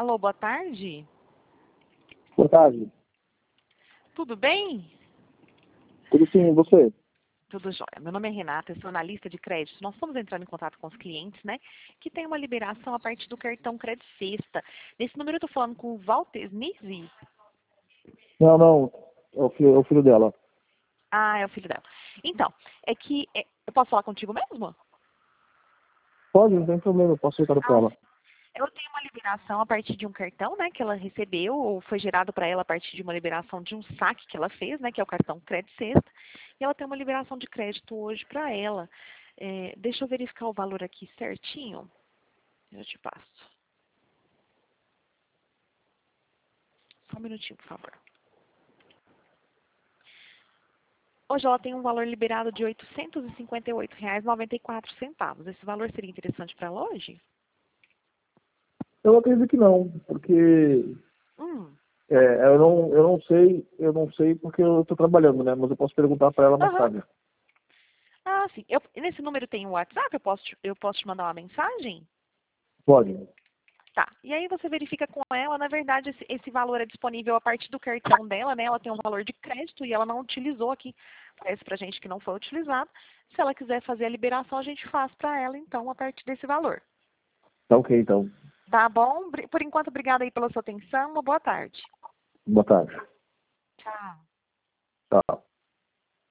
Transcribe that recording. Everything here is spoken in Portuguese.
Alô, boa tarde. Boa tarde. Tudo bem? Tudo sim, e você? Tudo jóia. Meu nome é Renata, eu sou analista de crédito. Nós estamos entrando em contato com os clientes, né, que tem uma liberação a partir do cartão Crédito Sexta. Nesse número eu estou falando com o Walter Nisi. Não, não, é o filho dela. Ah, é o filho dela. Então, eu posso falar contigo mesmo? Pode, não tem problema, eu posso ficar para Ah, ela. eu tenho uma liberação a partir de um cartão, né, que ela recebeu, ou foi gerado para ela a partir de uma liberação de um saque que ela fez, né, que é o cartão Crédito Sexta, e ela tem uma liberação de crédito hoje para ela. Deixa eu verificar o valor aqui certinho. Eu te passo. Só um minutinho, por favor. Hoje ela tem um valor liberado de R$ 858,94. Esse valor seria interessante para ela hoje? Eu acredito que não, porque Hum. eu não sei porque eu estou trabalhando, né? Mas eu posso perguntar para ela mais Aham. tarde. Ah, sim. Nesse número tem um WhatsApp? Eu posso te mandar uma mensagem? Pode. Tá. E aí você verifica com ela, na verdade, esse valor é disponível a partir do cartão dela, né? Ela tem um valor de crédito e ela não utilizou aqui. Parece pra gente que não foi utilizado. Se ela quiser fazer a liberação, a gente faz para ela, então, a partir desse valor. Tá ok, então. Tá bom? Por enquanto, obrigada aí pela sua atenção. Uma boa tarde. Boa tarde. Tchau. Tchau.